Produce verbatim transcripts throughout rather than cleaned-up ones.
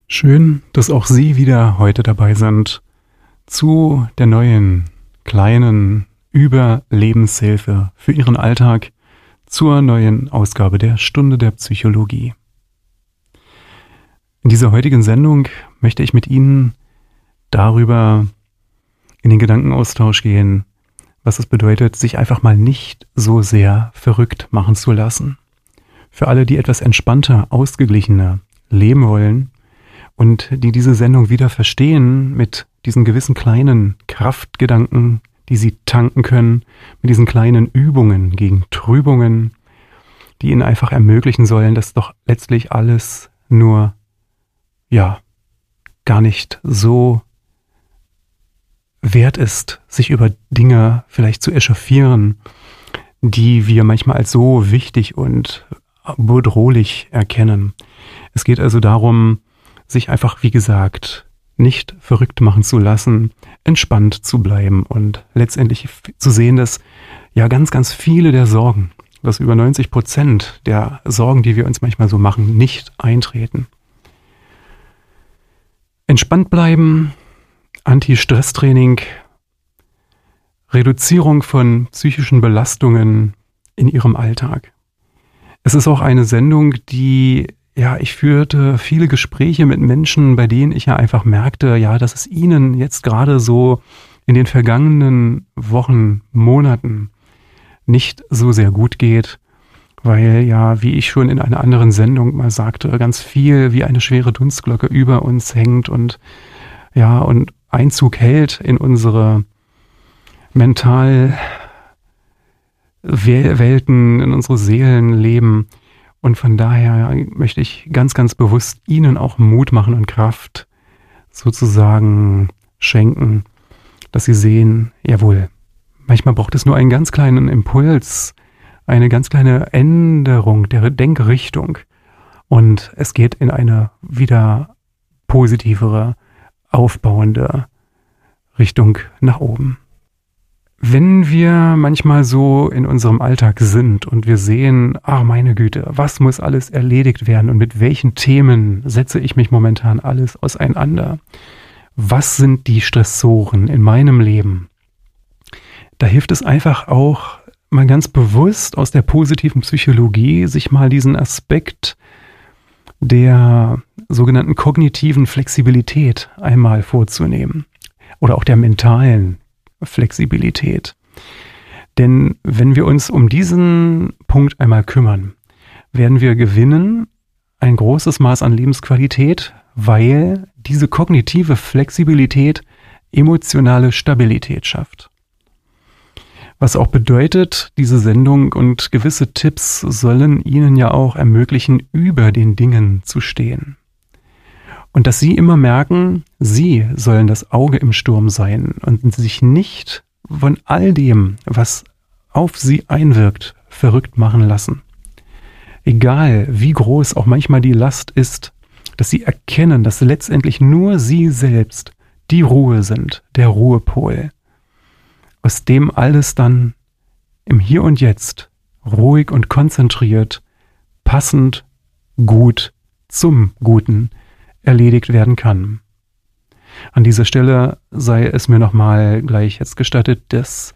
Schön, dass auch Sie wieder heute dabei sind zu der neuen, kleinen Überlebenshilfe für Ihren Alltag, zur neuen Ausgabe der Stunde der Psychologie. In dieser heutigen Sendung möchte ich mit Ihnen darüber in den Gedankenaustausch gehen, was es bedeutet, sich einfach mal nicht so sehr verrückt machen zu lassen. Für alle, die etwas entspannter, ausgeglichener leben wollen, und die diese Sendung wieder verstehen mit diesen gewissen kleinen Kraftgedanken, die sie tanken können, mit diesen kleinen Übungen gegen Trübungen, die ihnen einfach ermöglichen sollen, dass doch letztlich alles nur, ja, gar nicht so wert ist, sich über Dinge vielleicht zu echauffieren, die wir manchmal als so wichtig und bedrohlich erkennen. Es geht also darum, sich einfach, wie gesagt, nicht verrückt machen zu lassen, entspannt zu bleiben und letztendlich zu sehen, dass ja ganz, ganz viele der Sorgen, dass über neunzig Prozent der Sorgen, die wir uns manchmal so machen, nicht eintreten. Entspannt bleiben, Anti-Stress-Training, Reduzierung von psychischen Belastungen in Ihrem Alltag. Es ist auch eine Sendung, die Ja, ich führte viele Gespräche mit Menschen, bei denen ich ja einfach merkte, ja, dass es ihnen jetzt gerade so in den vergangenen Wochen, Monaten nicht so sehr gut geht, weil ja, wie ich schon in einer anderen Sendung mal sagte, ganz viel wie eine schwere Dunstglocke über uns hängt und ja, und Einzug hält in unsere Mentalwelten, in unsere Seelenleben. Und von daher möchte ich ganz, ganz bewusst Ihnen auch Mut machen und Kraft sozusagen schenken, dass Sie sehen, jawohl, manchmal braucht es nur einen ganz kleinen Impuls, eine ganz kleine Änderung der Denkrichtung und es geht in eine wieder positivere, aufbauende Richtung nach oben. Wenn wir manchmal so in unserem Alltag sind und wir sehen, ach meine Güte, was muss alles erledigt werden und mit welchen Themen setze ich mich momentan alles auseinander? Was sind die Stressoren in meinem Leben? Da hilft es einfach auch mal ganz bewusst aus der positiven Psychologie, sich mal diesen Aspekt der sogenannten kognitiven Flexibilität einmal vorzunehmen oder auch der mentalen Flexibilität. Denn wenn wir uns um diesen Punkt einmal kümmern, werden wir gewinnen ein großes Maß an Lebensqualität, weil diese kognitive Flexibilität emotionale Stabilität schafft. Was auch bedeutet, diese Sendung und gewisse Tipps sollen Ihnen ja auch ermöglichen, über den Dingen zu stehen. Und dass Sie immer merken, Sie sollen das Auge im Sturm sein und sich nicht von all dem, was auf Sie einwirkt, verrückt machen lassen. Egal, wie groß auch manchmal die Last ist, dass Sie erkennen, dass letztendlich nur Sie selbst die Ruhe sind, der Ruhepol, aus dem alles dann im Hier und Jetzt ruhig und konzentriert, passend, gut zum Guten erledigt werden kann. An dieser Stelle sei es mir nochmal gleich jetzt gestattet, das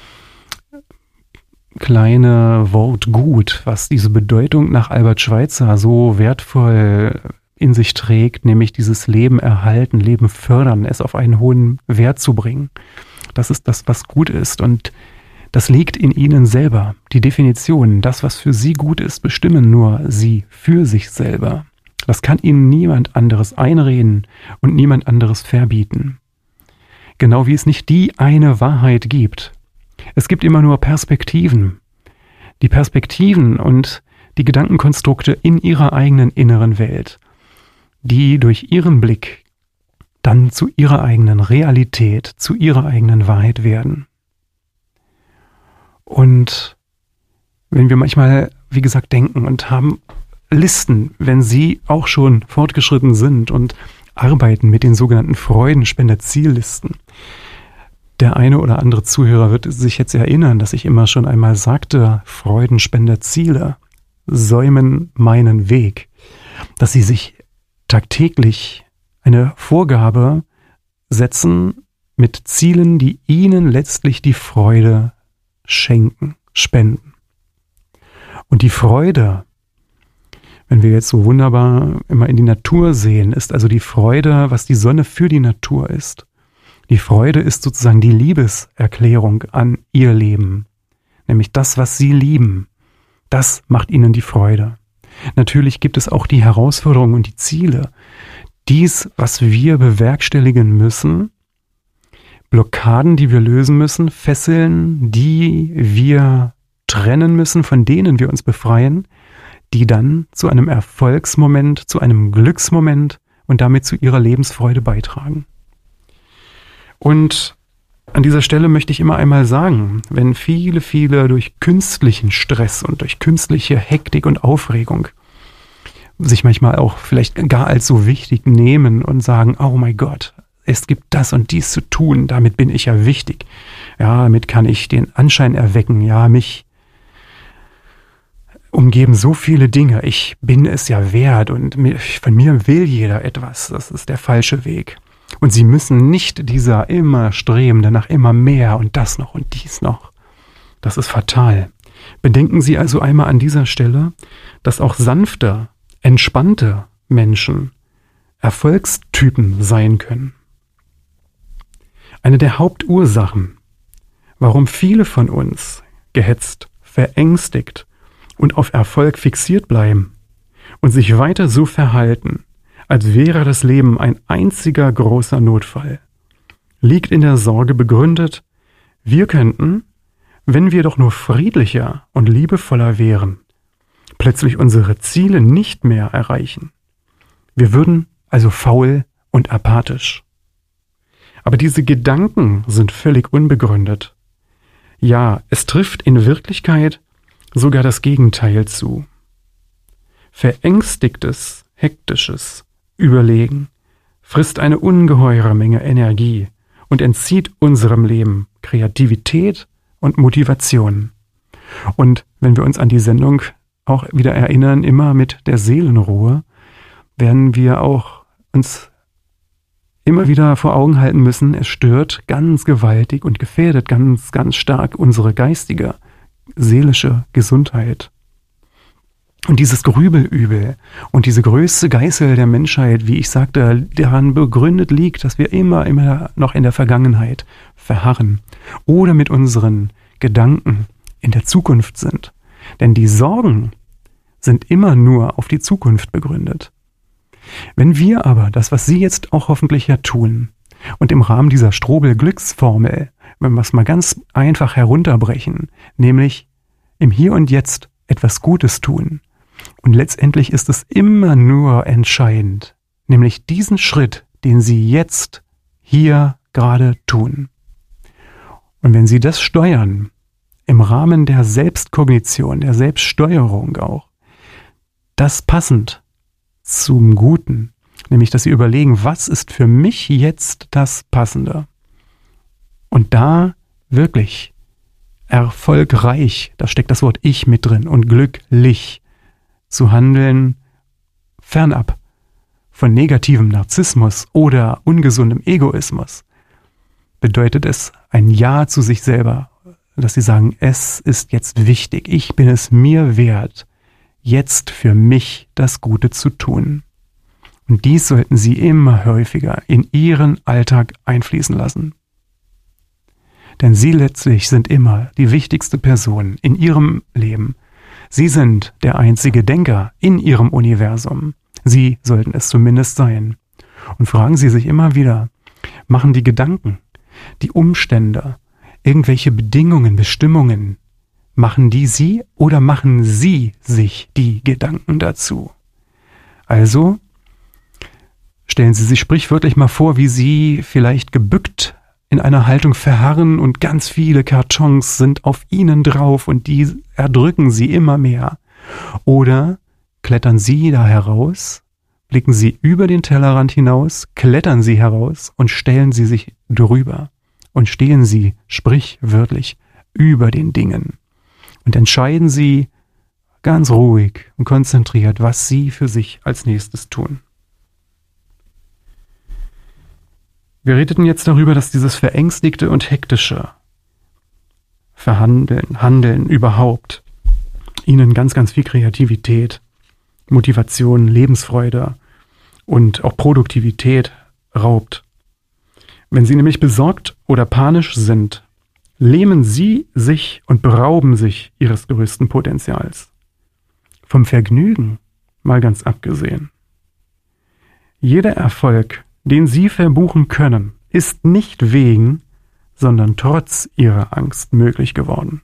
kleine Wort gut, was diese Bedeutung nach Albert Schweitzer so wertvoll in sich trägt, nämlich dieses Leben erhalten, Leben fördern, es auf einen hohen Wert zu bringen. Das ist das, was gut ist und das liegt in Ihnen selber. Die Definition, das, was für Sie gut ist, bestimmen nur Sie für sich selber. Das kann Ihnen niemand anderes einreden und niemand anderes verbieten. Genau wie es nicht die eine Wahrheit gibt. Es gibt immer nur Perspektiven. Die Perspektiven und die Gedankenkonstrukte in Ihrer eigenen inneren Welt, die durch Ihren Blick dann zu Ihrer eigenen Realität, zu Ihrer eigenen Wahrheit werden. Und wenn wir manchmal, wie gesagt, denken und haben Listen, wenn Sie auch schon fortgeschritten sind und arbeiten mit den sogenannten Freudenspender-Ziellisten. Der eine oder andere Zuhörer wird sich jetzt erinnern, dass ich immer schon einmal sagte, Freudenspender-Ziele säumen meinen Weg, dass sie sich tagtäglich eine Vorgabe setzen mit Zielen, die ihnen letztlich die Freude schenken, spenden. Und die Freude, wenn wir jetzt so wunderbar immer in die Natur sehen, ist also die Freude, was die Sonne für die Natur ist. Die Freude ist sozusagen die Liebeserklärung an ihr Leben, nämlich das, was sie lieben. Das macht ihnen die Freude. Natürlich gibt es auch die Herausforderungen und die Ziele. Dies, was wir bewerkstelligen müssen, Blockaden, die wir lösen müssen, Fesseln, die wir trennen müssen, von denen wir uns befreien, die dann zu einem Erfolgsmoment, zu einem Glücksmoment und damit zu ihrer Lebensfreude beitragen. Und an dieser Stelle möchte ich immer einmal sagen, wenn viele, viele durch künstlichen Stress und durch künstliche Hektik und Aufregung sich manchmal auch vielleicht gar als so wichtig nehmen und sagen, oh mein Gott, es gibt das und dies zu tun, damit bin ich ja wichtig. Ja, damit kann ich den Anschein erwecken, ja, mich umgeben so viele Dinge, ich bin es ja wert und von mir will jeder etwas, das ist der falsche Weg. Und sie müssen nicht dieser immer Strebende nach immer mehr und das noch und dies noch. Das ist fatal. Bedenken Sie also einmal an dieser Stelle, dass auch sanfte, entspannte Menschen Erfolgstypen sein können. Eine der Hauptursachen, warum viele von uns gehetzt, verängstigt und auf Erfolg fixiert bleiben und sich weiter so verhalten, als wäre das Leben ein einziger großer Notfall, liegt in der Sorge begründet, wir könnten, wenn wir doch nur friedlicher und liebevoller wären, plötzlich unsere Ziele nicht mehr erreichen. Wir würden also faul und apathisch. Aber diese Gedanken sind völlig unbegründet. Ja, es trifft in Wirklichkeit sogar das Gegenteil zu. Verängstigtes, hektisches Überlegen frisst eine ungeheure Menge Energie und entzieht unserem Leben Kreativität und Motivation. Und wenn wir uns an die Sendung auch wieder erinnern, immer mit der Seelenruhe, werden wir auch uns immer wieder vor Augen halten müssen, es stört ganz gewaltig und gefährdet ganz, ganz stark unsere geistige, seelische Gesundheit. Und dieses Grübelübel und diese größte Geißel der Menschheit, wie ich sagte, daran begründet liegt, dass wir immer, immer noch in der Vergangenheit verharren oder mit unseren Gedanken in der Zukunft sind. Denn die Sorgen sind immer nur auf die Zukunft begründet. Wenn wir aber das, was Sie jetzt auch hoffentlich ja tun und im Rahmen dieser Strobel-Glücksformel, wenn wir es mal ganz einfach herunterbrechen, nämlich im Hier und Jetzt etwas Gutes tun, und letztendlich ist es immer nur entscheidend, nämlich diesen Schritt, den Sie jetzt hier gerade tun. Und wenn Sie das steuern, im Rahmen der Selbstkognition, der Selbststeuerung auch, das passend zum Guten, nämlich dass Sie überlegen, was ist für mich jetzt das Passende? Und da wirklich erfolgreich, da steckt das Wort Ich mit drin, und glücklich zu handeln, fernab von negativem Narzissmus oder ungesundem Egoismus, bedeutet es ein Ja zu sich selber, dass Sie sagen, es ist jetzt wichtig, ich bin es mir wert, jetzt für mich das Gute zu tun. Und dies sollten Sie immer häufiger in Ihren Alltag einfließen lassen. Denn Sie letztlich sind immer die wichtigste Person in Ihrem Leben. Sie sind der einzige Denker in Ihrem Universum. Sie sollten es zumindest sein. Und fragen Sie sich immer wieder, machen die Gedanken, die Umstände, irgendwelche Bedingungen, Bestimmungen, machen die Sie oder machen Sie sich die Gedanken dazu? Also stellen Sie sich sprichwörtlich mal vor, wie Sie vielleicht gebückt in einer Haltung verharren und ganz viele Kartons sind auf Ihnen drauf und die erdrücken Sie immer mehr. Oder klettern Sie da heraus, blicken Sie über den Tellerrand hinaus, klettern Sie heraus und stellen Sie sich drüber und stehen Sie sprichwörtlich über den Dingen und entscheiden Sie ganz ruhig und konzentriert, was Sie für sich als nächstes tun. Wir redeten jetzt darüber, dass dieses verängstigte und hektische Verhandeln, Handeln überhaupt ihnen ganz, ganz viel Kreativität, Motivation, Lebensfreude und auch Produktivität raubt. Wenn sie nämlich besorgt oder panisch sind, lähmen sie sich und berauben sich ihres größten Potenzials. Vom Vergnügen mal ganz abgesehen. Jeder Erfolg, den sie verbuchen können, ist nicht wegen, sondern trotz ihrer Angst möglich geworden.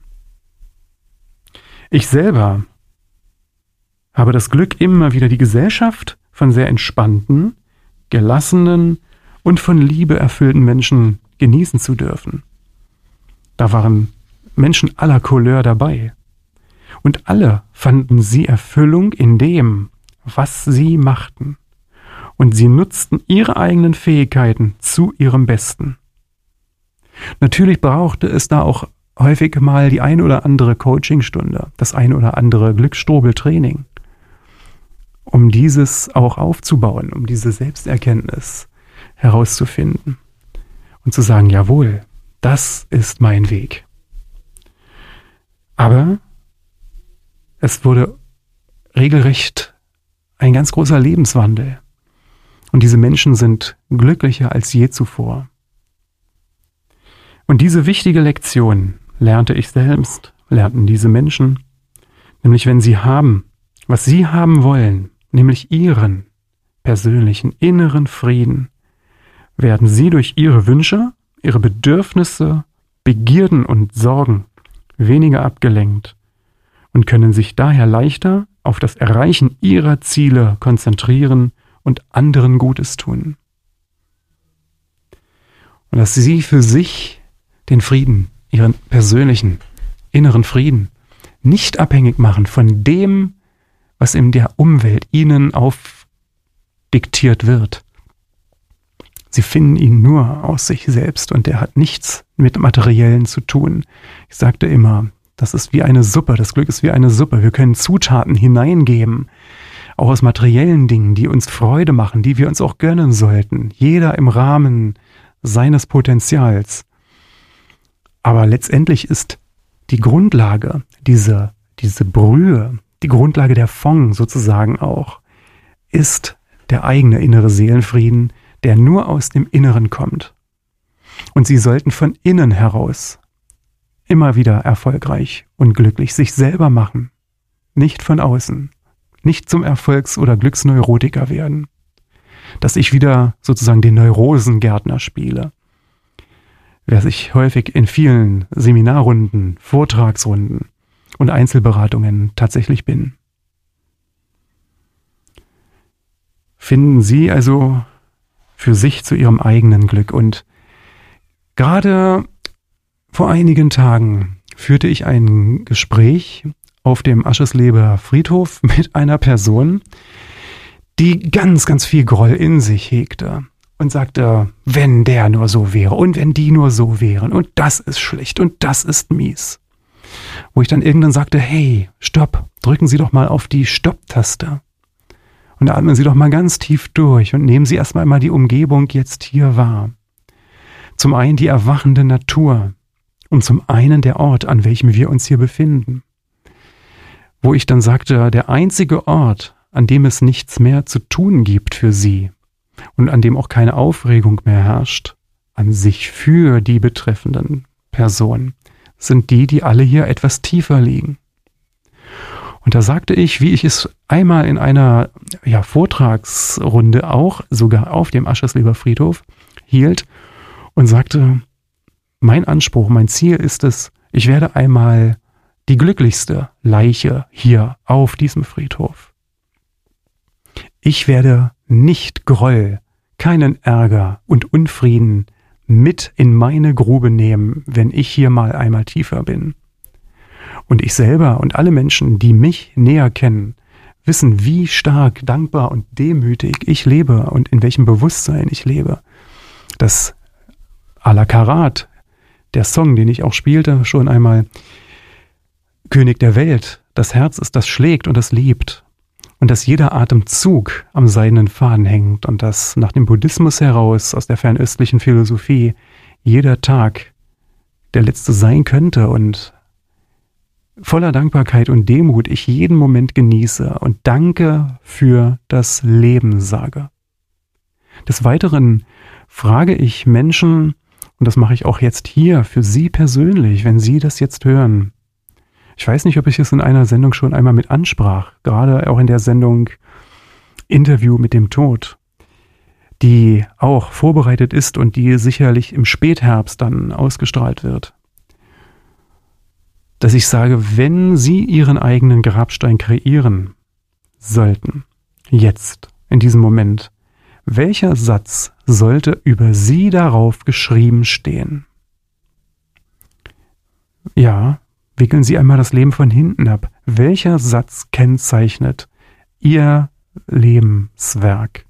Ich selber habe das Glück, immer wieder die Gesellschaft von sehr entspannten, gelassenen und von Liebe erfüllten Menschen genießen zu dürfen. Da waren Menschen aller Couleur dabei. Und alle fanden sie Erfüllung in dem, was sie machten. Und sie nutzten ihre eigenen Fähigkeiten zu ihrem Besten. Natürlich brauchte es da auch häufig mal die ein oder andere Coachingstunde, das ein oder andere Glücksstrobeltraining, um dieses auch aufzubauen, um diese Selbsterkenntnis herauszufinden und zu sagen, jawohl, das ist mein Weg. Aber es wurde regelrecht ein ganz großer Lebenswandel. Und diese Menschen sind glücklicher als je zuvor. Und diese wichtige Lektion lernte ich selbst, lernten diese Menschen, nämlich wenn sie haben, was sie haben wollen, nämlich ihren persönlichen inneren Frieden, werden sie durch ihre Wünsche, ihre Bedürfnisse, Begierden und Sorgen weniger abgelenkt und können sich daher leichter auf das Erreichen ihrer Ziele konzentrieren und anderen Gutes tun. Und dass sie für sich den Frieden, ihren persönlichen, inneren Frieden, nicht abhängig machen von dem, was in der Umwelt ihnen aufdiktiert wird. Sie finden ihn nur aus sich selbst und der hat nichts mit Materiellen zu tun. Ich sagte immer, das ist wie eine Suppe, das Glück ist wie eine Suppe. Wir können Zutaten hineingeben, auch aus materiellen Dingen, die uns Freude machen, die wir uns auch gönnen sollten. Jeder im Rahmen seines Potenzials. Aber letztendlich ist die Grundlage, diese, diese Brühe, die Grundlage der Fond sozusagen auch, ist der eigene innere Seelenfrieden, der nur aus dem Inneren kommt. Und sie sollten von innen heraus immer wieder erfolgreich und glücklich sich selber machen, nicht von außen, nicht zum Erfolgs- oder Glücksneurotiker werden, dass ich wieder sozusagen den Neurosengärtner spiele, wer ich häufig in vielen Seminarrunden, Vortragsrunden und Einzelberatungen tatsächlich bin. Finden Sie also für sich zu Ihrem eigenen Glück. Und gerade vor einigen Tagen führte ich ein Gespräch auf dem Aschesleber Friedhof mit einer Person, die ganz, ganz viel Groll in sich hegte und sagte, wenn der nur so wäre und wenn die nur so wären und das ist schlecht und das ist mies. Wo ich dann irgendwann sagte, hey, stopp, drücken Sie doch mal auf die Stopp-Taste. Und atmen Sie doch mal ganz tief durch und nehmen Sie erstmal mal die Umgebung jetzt hier wahr. Zum einen die erwachende Natur und zum einen der Ort, an welchem wir uns hier befinden. Wo ich dann sagte, der einzige Ort, an dem es nichts mehr zu tun gibt für Sie und an dem auch keine Aufregung mehr herrscht, an sich für die betreffenden Personen, sind die, die alle hier etwas tiefer liegen. Und da sagte ich, wie ich es einmal in einer ja, Vortragsrunde auch, sogar auf dem Aschesleber Friedhof, hielt und sagte, mein Anspruch, mein Ziel ist es, ich werde einmal die glücklichste Leiche hier auf diesem Friedhof. Ich werde nicht Groll, keinen Ärger und Unfrieden mit in meine Grube nehmen, wenn ich hier mal einmal tiefer bin. Und ich selber und alle Menschen, die mich näher kennen, wissen, wie stark, dankbar und demütig ich lebe und in welchem Bewusstsein ich lebe. Das à la Karat, der Song, den ich auch spielte, schon einmal, König der Welt, das Herz ist, das schlägt und das liebt. und dass jeder Atemzug am seidenen Faden hängt und dass nach dem Buddhismus heraus, aus der fernöstlichen Philosophie, jeder Tag der letzte sein könnte und voller Dankbarkeit und Demut ich jeden Moment genieße und Danke für das Leben sage. Des Weiteren frage ich Menschen, und das mache ich auch jetzt hier für Sie persönlich, wenn Sie das jetzt hören. Ich weiß nicht, ob ich es in einer Sendung schon einmal mit ansprach, gerade auch in der Sendung Interview mit dem Tod, die auch vorbereitet ist und die sicherlich im Spätherbst dann ausgestrahlt wird. Dass ich sage, wenn Sie Ihren eigenen Grabstein kreieren sollten, jetzt, in diesem Moment, welcher Satz sollte über Sie darauf geschrieben stehen? Ja, wickeln Sie einmal das Leben von hinten ab. Welcher Satz kennzeichnet Ihr Lebenswerk?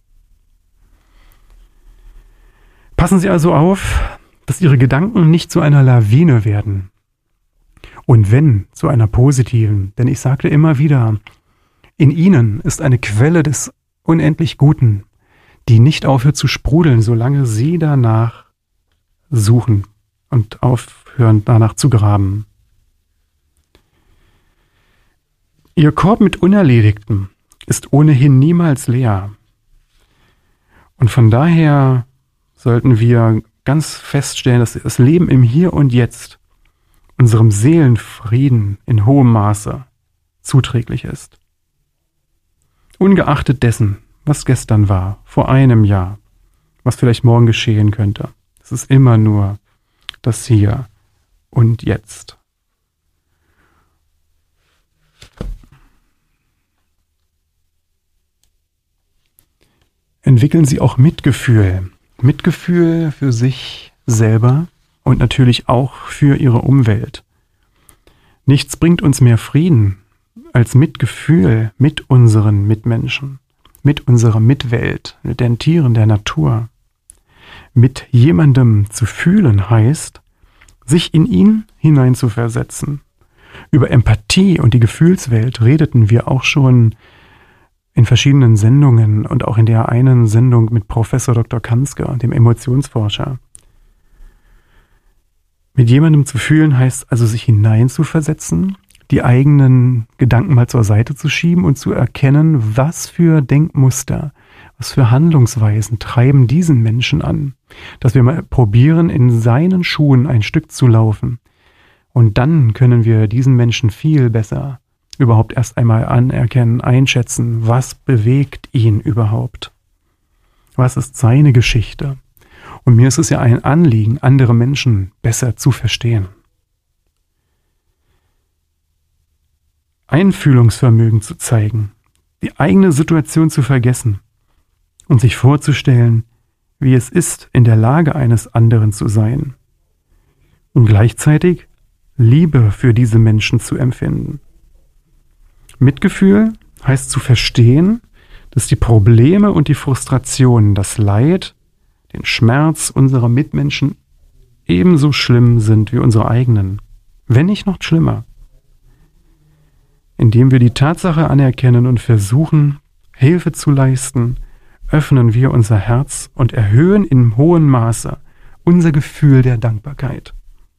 Passen Sie also auf, dass Ihre Gedanken nicht zu einer Lawine werden. Und wenn, zu einer positiven, denn ich sagte immer wieder, in Ihnen ist eine Quelle des unendlich Guten, die nicht aufhört zu sprudeln, solange Sie danach suchen und aufhören, danach zu graben. Ihr Korb mit Unerledigtem ist ohnehin niemals leer. Und von daher sollten wir ganz feststellen, dass das Leben im Hier und Jetzt unserem Seelenfrieden in hohem Maße zuträglich ist. Ungeachtet dessen, was gestern war, vor einem Jahr, was vielleicht morgen geschehen könnte. Es ist immer nur das Hier und Jetzt. Entwickeln Sie auch Mitgefühl. Mitgefühl für sich selber und natürlich auch für Ihre Umwelt. Nichts bringt uns mehr Frieden als Mitgefühl mit unseren Mitmenschen, mit unserer Mitwelt, mit den Tieren der Natur. Mit jemandem zu fühlen heißt, sich in ihn hineinzuversetzen. Über Empathie und die Gefühlswelt redeten wir auch schon in verschiedenen Sendungen und auch in der einen Sendung mit Professor Doktor Kanzke, dem Emotionsforscher. Mit jemandem zu fühlen heißt also, sich hineinzuversetzen, die eigenen Gedanken mal zur Seite zu schieben und zu erkennen, was für Denkmuster, was für Handlungsweisen treiben diesen Menschen an. Dass wir mal probieren, in seinen Schuhen ein Stück zu laufen. Und dann können wir diesen Menschen viel besser überhaupt erst einmal anerkennen, einschätzen, was bewegt ihn überhaupt. Was ist seine Geschichte? Und mir ist es ja ein Anliegen, andere Menschen besser zu verstehen. Einfühlungsvermögen zu zeigen, die eigene Situation zu vergessen und sich vorzustellen, wie es ist, in der Lage eines anderen zu sein. Und gleichzeitig Liebe für diese Menschen zu empfinden. Mitgefühl heißt zu verstehen, dass die Probleme und die Frustrationen, das Leid, den Schmerz unserer Mitmenschen ebenso schlimm sind wie unsere eigenen, wenn nicht noch schlimmer. Indem wir die Tatsache anerkennen und versuchen, Hilfe zu leisten, öffnen wir unser Herz und erhöhen in hohem Maße unser Gefühl der Dankbarkeit.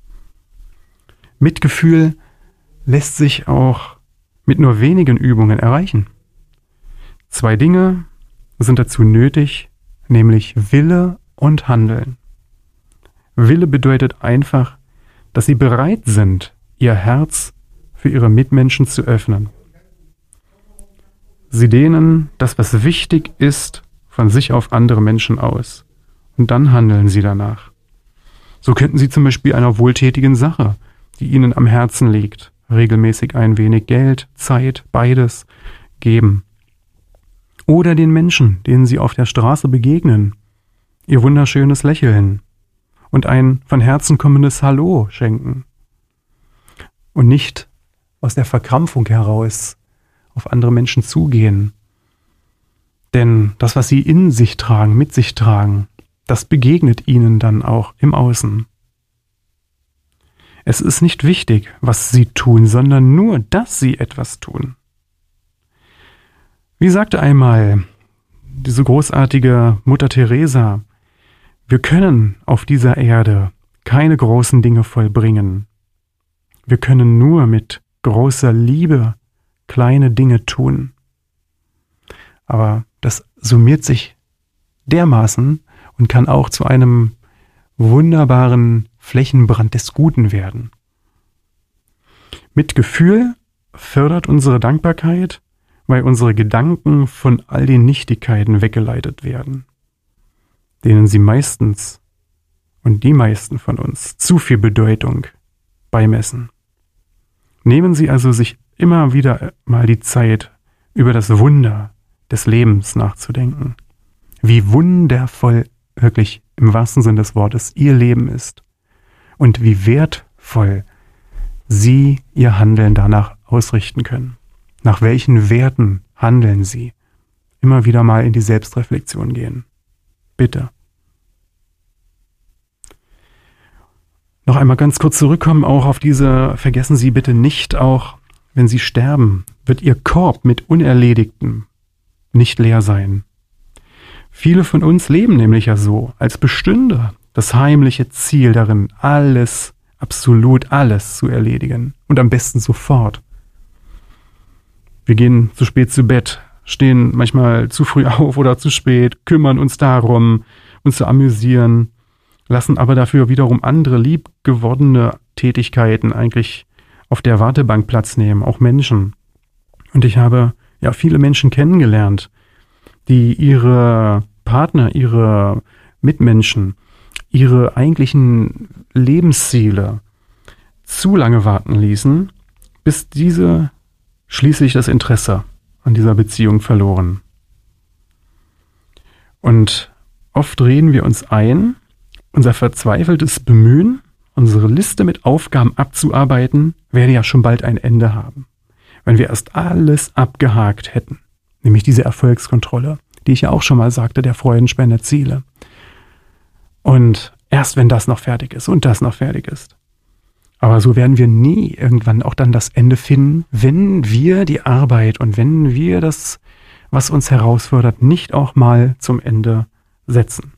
Mitgefühl lässt sich auch mit nur wenigen Übungen erreichen. Zwei Dinge sind dazu nötig, nämlich Wille und Handeln. Wille bedeutet einfach, dass sie bereit sind, ihr Herz für ihre Mitmenschen zu öffnen. Sie dehnen das, was wichtig ist, von sich auf andere Menschen aus. Und dann handeln sie danach. So könnten sie zum Beispiel einer wohltätigen Sache, die ihnen am Herzen liegt, regelmäßig ein wenig Geld, Zeit, beides geben. Oder den Menschen, denen sie auf der Straße begegnen, ihr wunderschönes Lächeln und ein von Herzen kommendes Hallo schenken. Und nicht aus der Verkrampfung heraus auf andere Menschen zugehen. Denn das, was sie in sich tragen, mit sich tragen, das begegnet ihnen dann auch im Außen. Es ist nicht wichtig, was sie tun, sondern nur, dass sie etwas tun. Wie sagte einmal diese großartige Mutter Teresa, wir können auf dieser Erde keine großen Dinge vollbringen. Wir können nur mit großer Liebe kleine Dinge tun. Aber das summiert sich dermaßen und kann auch zu einem wunderbaren Flächenbrand des Guten werden. Mit Gefühl fördert unsere Dankbarkeit, weil unsere Gedanken von all den Nichtigkeiten weggeleitet werden, denen sie meistens und die meisten von uns zu viel Bedeutung beimessen. Nehmen Sie also sich immer wieder mal die Zeit, über das Wunder des Lebens nachzudenken. Wie wundervoll wirklich im wahrsten Sinne des Wortes Ihr Leben ist und wie wertvoll Sie Ihr Handeln danach ausrichten können. Nach welchen Werten handeln Sie? Immer wieder mal in die Selbstreflexion gehen. Bitte. Noch einmal ganz kurz zurückkommen auch auf diese, vergessen Sie bitte nicht auch, wenn Sie sterben, wird Ihr Korb mit Unerledigtem nicht leer sein. Viele von uns leben nämlich ja so, als bestünde das heimliche Ziel darin, alles, absolut alles zu erledigen und am besten sofort. Wir gehen zu spät zu Bett, stehen manchmal zu früh auf oder zu spät, kümmern uns darum, uns zu amüsieren, lassen aber dafür wiederum andere liebgewordene Tätigkeiten eigentlich auf der Wartebank Platz nehmen, auch Menschen. Und ich habe ja viele Menschen kennengelernt, die ihre Partner, ihre Mitmenschen, ihre eigentlichen Lebensziele zu lange warten ließen, bis diese schließlich das Interesse an dieser Beziehung verloren. Und oft reden wir uns ein, unser verzweifeltes Bemühen, unsere Liste mit Aufgaben abzuarbeiten, werde ja schon bald ein Ende haben. Wenn wir erst alles abgehakt hätten, nämlich diese Erfolgskontrolle, die ich ja auch schon mal sagte, der Freudenspender Ziele. Und erst wenn das noch fertig ist und das noch fertig ist. Aber so werden wir nie irgendwann auch dann das Ende finden, wenn wir die Arbeit und wenn wir das, was uns herausfordert, nicht auch mal zum Ende setzen.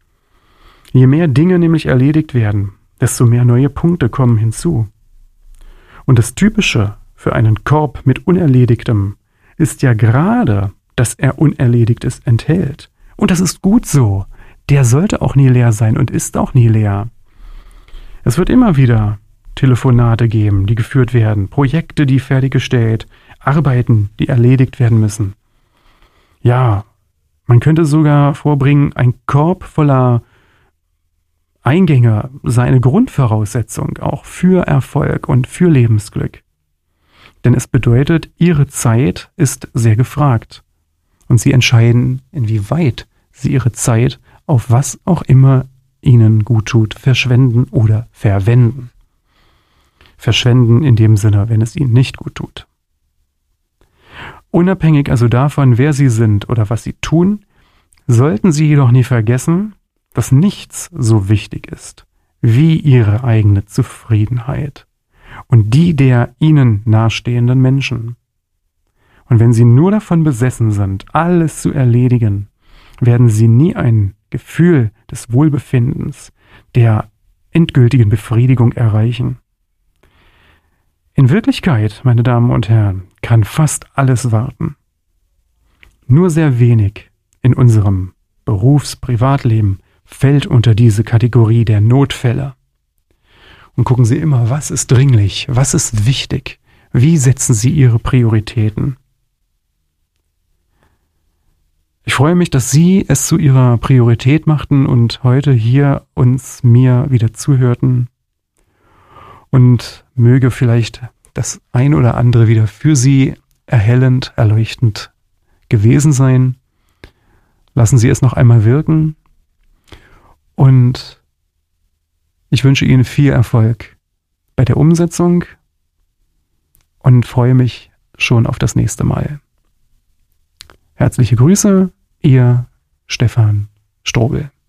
Je mehr Dinge nämlich erledigt werden, desto mehr neue Punkte kommen hinzu. Und das Typische für einen Korb mit Unerledigtem ist ja gerade, dass er Unerledigtes enthält. Und das ist gut so. Der sollte auch nie leer sein und ist auch nie leer. Es wird immer wieder Telefonate geben, die geführt werden, Projekte, die fertiggestellt, Arbeiten, die erledigt werden müssen. Ja, man könnte sogar vorbringen, ein Korb voller Eingänge sei eine Grundvoraussetzung auch für Erfolg und für Lebensglück. Denn es bedeutet, Ihre Zeit ist sehr gefragt. Und Sie entscheiden, inwieweit Sie Ihre Zeit auf was auch immer Ihnen gut tut, verschwenden oder verwenden. Verschwenden in dem Sinne, wenn es Ihnen nicht gut tut. Unabhängig also davon, wer Sie sind oder was Sie tun, sollten Sie jedoch nie vergessen, dass nichts so wichtig ist wie Ihre eigene Zufriedenheit und die der Ihnen nahestehenden Menschen. Und wenn Sie nur davon besessen sind, alles zu erledigen, werden Sie nie ein Gefühl des Wohlbefindens, der endgültigen Befriedigung erreichen. In Wirklichkeit, meine Damen und Herren, kann fast alles warten. Nur sehr wenig in unserem Berufs-, Privatleben fällt unter diese Kategorie der Notfälle. Und gucken Sie immer, was ist dringlich, was ist wichtig, wie setzen Sie Ihre Prioritäten. Ich freue mich, dass Sie es zu Ihrer Priorität machten und heute hier uns, mir wieder zuhörten. Und möge vielleicht das ein oder andere wieder für Sie erhellend, erleuchtend gewesen sein. Lassen Sie es noch einmal wirken. Und ich wünsche Ihnen viel Erfolg bei der Umsetzung und freue mich schon auf das nächste Mal. Herzliche Grüße, Ihr Stefan Strobel.